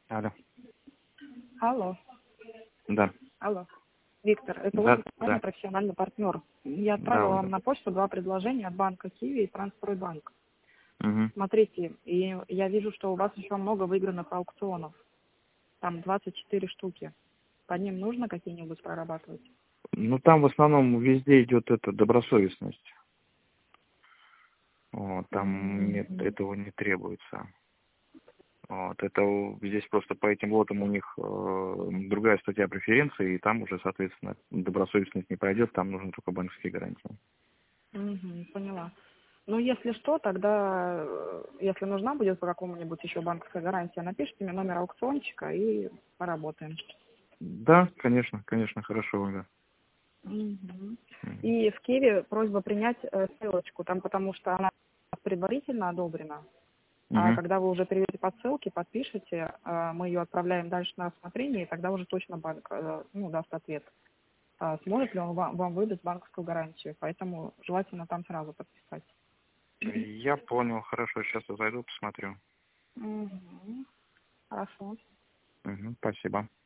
Алло. Алло. Да. Алло. Виктор, это Да, Ольга, да. профессиональный партнер. Я Да, отправила Ольга. вам на почту 2 предложения от банка Киви и Трансстройбанк. Угу. Смотрите, и я вижу, что у вас еще много выигранных аукционов. Там 24 штуки. По ним нужно какие-нибудь прорабатывать? Ну, там в основном везде идет эта добросовестность. Вот, там нет, этого не требуется. Вот, здесь просто по этим лотам у них другая статья преференции, и там уже, соответственно, добросовестность не пройдет, там нужны только банковские гарантии. Поняла. Ну, если что, тогда, если нужна будет по какому-нибудь еще банковская гарантия, напишите мне номер аукциончика и поработаем. Да, конечно, конечно, хорошо, Ольга. И в Киеве просьба принять ссылочку, там, потому что она предварительно одобрена. А Угу. когда вы уже перейдете по ссылке, подпишете, мы ее отправляем дальше на рассмотрение, и тогда уже точно банк даст ответ, сможет ли он вам выдать банковскую гарантию. Поэтому желательно там сразу подписать. Я понял, хорошо, сейчас я зайду, посмотрю. Хорошо. Угу, спасибо.